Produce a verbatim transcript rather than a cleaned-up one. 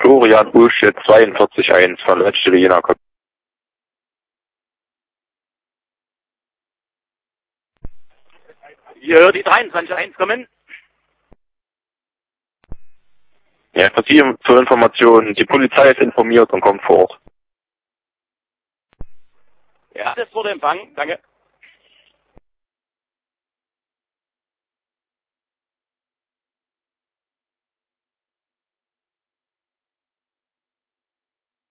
Florian Bullshit zweiundvierzig eins, Verletzte Jena. Hier die dreiundzwanzig eins kommen. Ja, für Sie zur Information, die Polizei ist informiert und kommt vor Ort. Ja, das wurde empfangen. Danke.